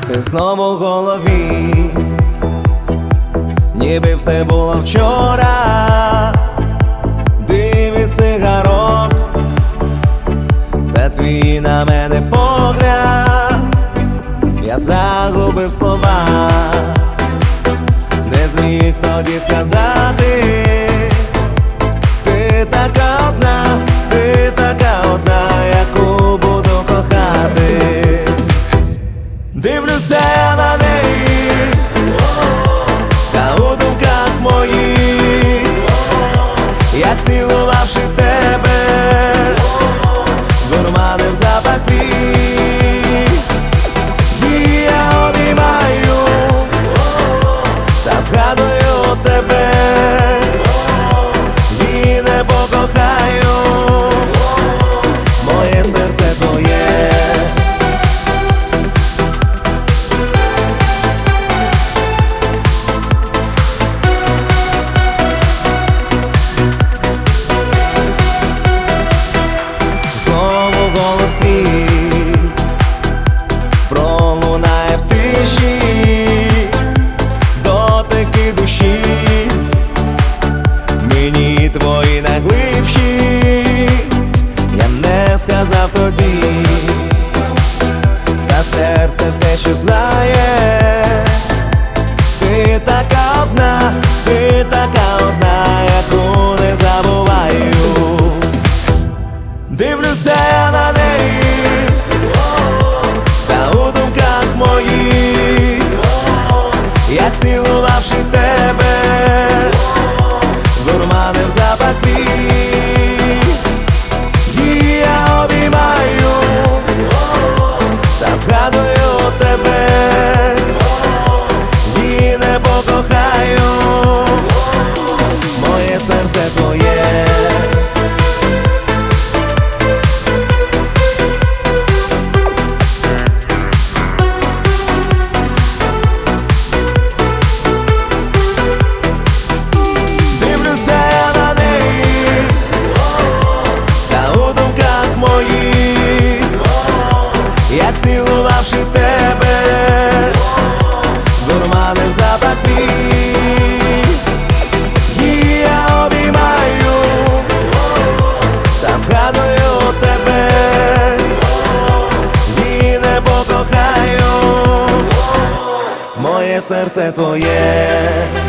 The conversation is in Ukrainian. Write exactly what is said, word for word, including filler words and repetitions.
ти знову в голові, ніби все було вчора. Дивить цигарок, та твій на мене погляд. Я загубив слова, не зміг тоді сказати. Ти така одна, ти така одна, яку буду кохати. Дивлюся я на неї, та у думках моїх я, цілувавши тебе, дурманив запах твій. І я обіймаю, та згадую тебе, і не покохаю, моє серце твоє. Знову голос твій пролунає в тиші, дотики душі, мені твої найглибші. Я не сказав тоді, та серце все ще знає. Ти така одна, ти така одна, яку не забуваю. Дивлюся я на неї, та у думках моїх я, цілувавши тебе, дурманив запах твій. І я обіймаю, та згадую тебе, і не покохаю, моє серце твоє. Я, цілувавши тебе, дурманив запах твій. І я обіймаю, та згадую тебе, і не покохаю, моє серце твоє.